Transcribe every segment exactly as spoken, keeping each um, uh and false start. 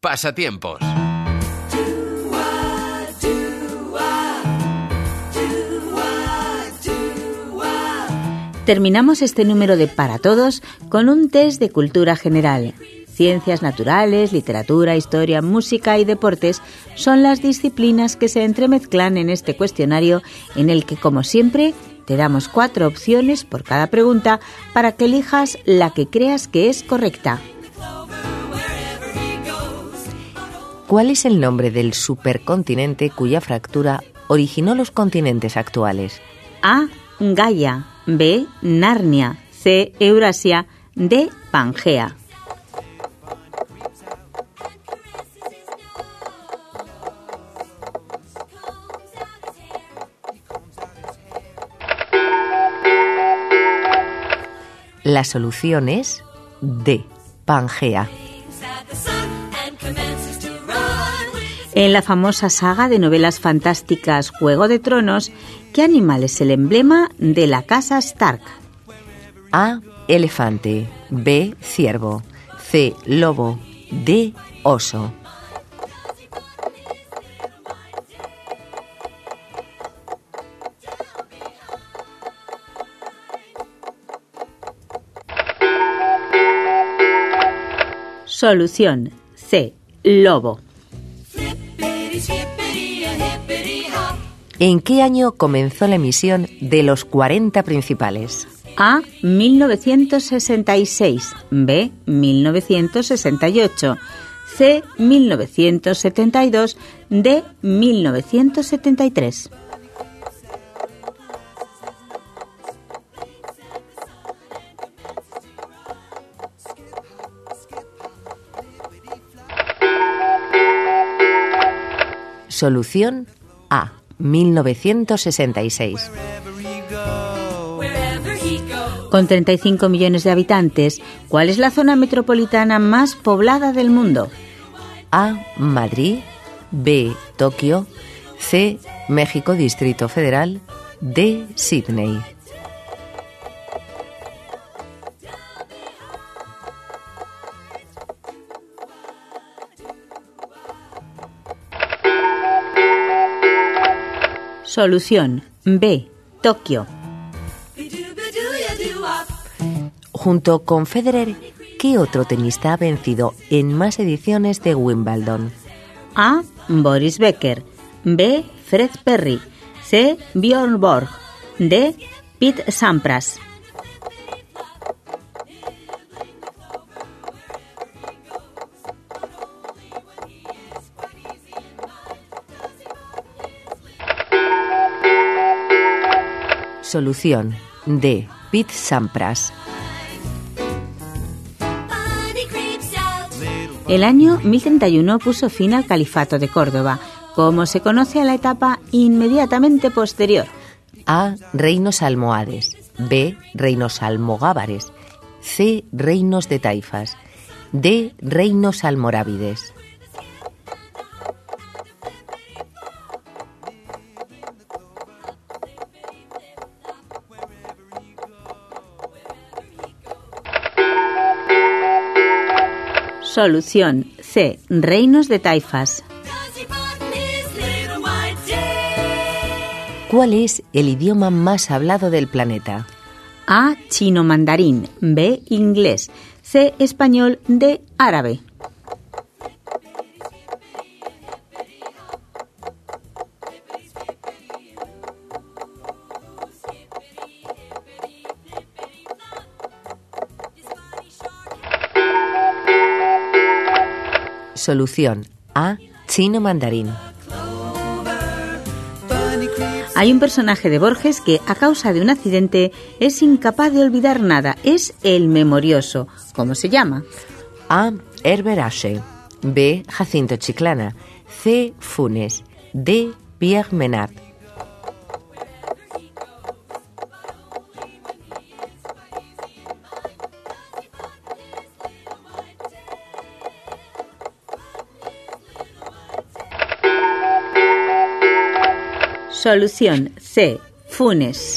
Pasatiempos. Terminamos este número de Para Todos con un test de cultura general. Ciencias naturales, literatura, historia, música y deportes son las disciplinas que se entremezclan en este cuestionario en el que, como siempre, te damos cuatro opciones por cada pregunta para que elijas la que creas que es correcta. ¿Cuál es el nombre del supercontinente cuya fractura originó los continentes actuales? A. Gaia. B. Narnia. C. Eurasia. D. Pangea. La solución es D. Pangea. En la famosa saga de novelas fantásticas Juego de Tronos, ¿qué animal es el emblema de la casa Stark? A. Elefante. B. Ciervo. C. Lobo. D. Oso. Solución C. Lobo. ¿En qué año comenzó la emisión de Los cuarenta Principales? A. mil novecientos sesenta y seis. B. mil novecientos sesenta y ocho. C. mil novecientos setenta y dos. D. mil novecientos setenta y tres. Solución A. mil novecientos sesenta y seis. Con treinta y cinco millones de habitantes, ¿cuál es la zona metropolitana más poblada del mundo? A. Madrid. B. Tokio. C. México Distrito Federal. D. Sydney. Solución B. Tokio. Junto con Federer, ¿qué otro tenista ha vencido en más ediciones de Wimbledon? A. Boris Becker. B. Fred Perry. C. Björn Borg. D. Pete Sampras. Solución D. Pete Sampras. El año mil treinta y uno puso fin al Califato de Córdoba, como se conoce a la etapa inmediatamente posterior. A. Reinos almohades. B. Reinos almogávares. C. Reinos de taifas. D. Reinos almorávides. Solución C. Reinos de taifas. ¿Cuál es el idioma más hablado del planeta? A. Chino mandarín. B. Inglés. C. Español. D. Árabe. Solución A. Chino mandarín. Hay un personaje de Borges que, a causa de un accidente, es incapaz de olvidar nada. Es el memorioso. ¿Cómo se llama? A. Herbert Ashe. B. Jacinto Chiclana. C. Funes. D. Pierre Menard. Solución C. Funes.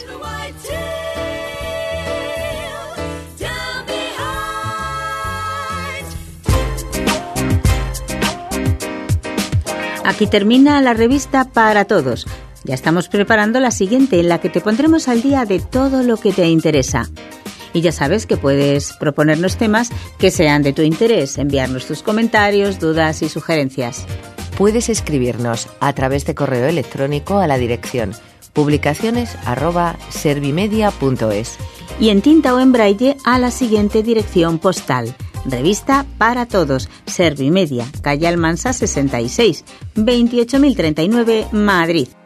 Aquí termina la revista Para Todos. Ya estamos preparando la siguiente, en la que te pondremos al día de todo lo que te interesa. Y ya sabes que puedes proponernos temas que sean de tu interés, enviarnos tus comentarios, dudas y sugerencias. Puedes escribirnos a través de correo electrónico a la dirección publicaciones arroba servimedia punto es y en tinta o en braille a la siguiente dirección postal. Revista Para Todos, Servimedia, calle Almansa sesenta y seis, veintiocho mil treinta y nueve, Madrid.